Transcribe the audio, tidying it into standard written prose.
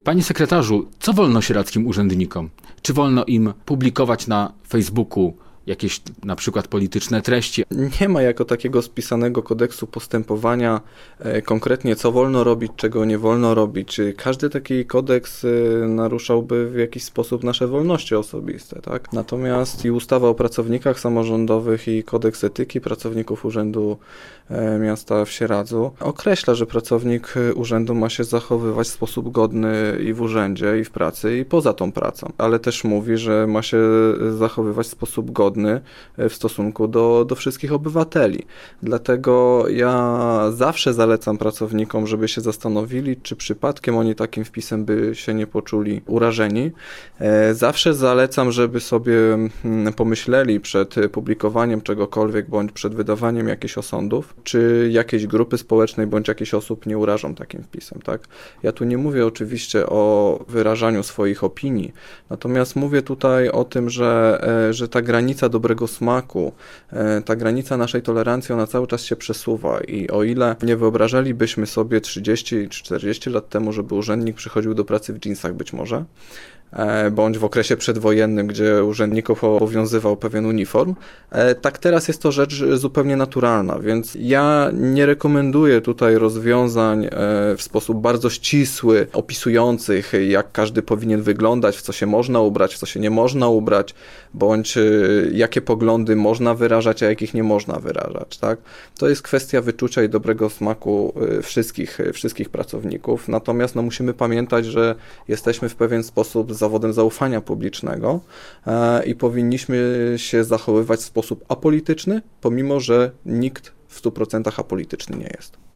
Panie sekretarzu, co wolno sieradzkim urzędnikom? Czy wolno im publikować na Facebooku jakieś na przykład polityczne treści? Nie ma jako takiego spisanego kodeksu postępowania konkretnie co wolno robić, czego nie wolno robić. Każdy taki kodeks naruszałby w jakiś sposób nasze wolności osobiste, tak? Natomiast i ustawa o pracownikach samorządowych i kodeks etyki pracowników Urzędu Miasta w Sieradzu określa, że pracownik urzędu ma się zachowywać w sposób godny i w urzędzie, i w pracy, i poza tą pracą. Ale też mówi, że ma się zachowywać w sposób godny w stosunku do wszystkich obywateli. Dlatego ja zawsze zalecam pracownikom, żeby się zastanowili, czy przypadkiem oni takim wpisem by się nie poczuli urażeni. Zawsze zalecam, żeby sobie pomyśleli przed publikowaniem czegokolwiek, bądź przed wydawaniem jakichś osądów, czy jakiejś grupy społecznej, bądź jakichś osób nie urażą takim wpisem, tak? Ja tu nie mówię oczywiście o wyrażaniu swoich opinii, natomiast mówię tutaj o tym, że ta granica dobrego smaku, ta granica naszej tolerancji, ona cały czas się przesuwa i o ile nie wyobrażalibyśmy sobie 30 czy 40 lat temu, żeby urzędnik przychodził do pracy w dżinsach być może, bądź w okresie przedwojennym, gdzie urzędników obowiązywał pewien uniform, tak teraz jest to rzecz zupełnie naturalna, więc ja nie rekomenduję tutaj rozwiązań w sposób bardzo ścisły, opisujących, jak każdy powinien wyglądać, w co się można ubrać, w co się nie można ubrać, bądź jakie poglądy można wyrażać, a jakich nie można wyrażać, tak? To jest kwestia wyczucia i dobrego smaku wszystkich pracowników, natomiast musimy pamiętać, że jesteśmy w pewien sposób zawodem zaufania publicznego i powinniśmy się zachowywać w sposób apolityczny, pomimo że nikt w 100% apolityczny nie jest.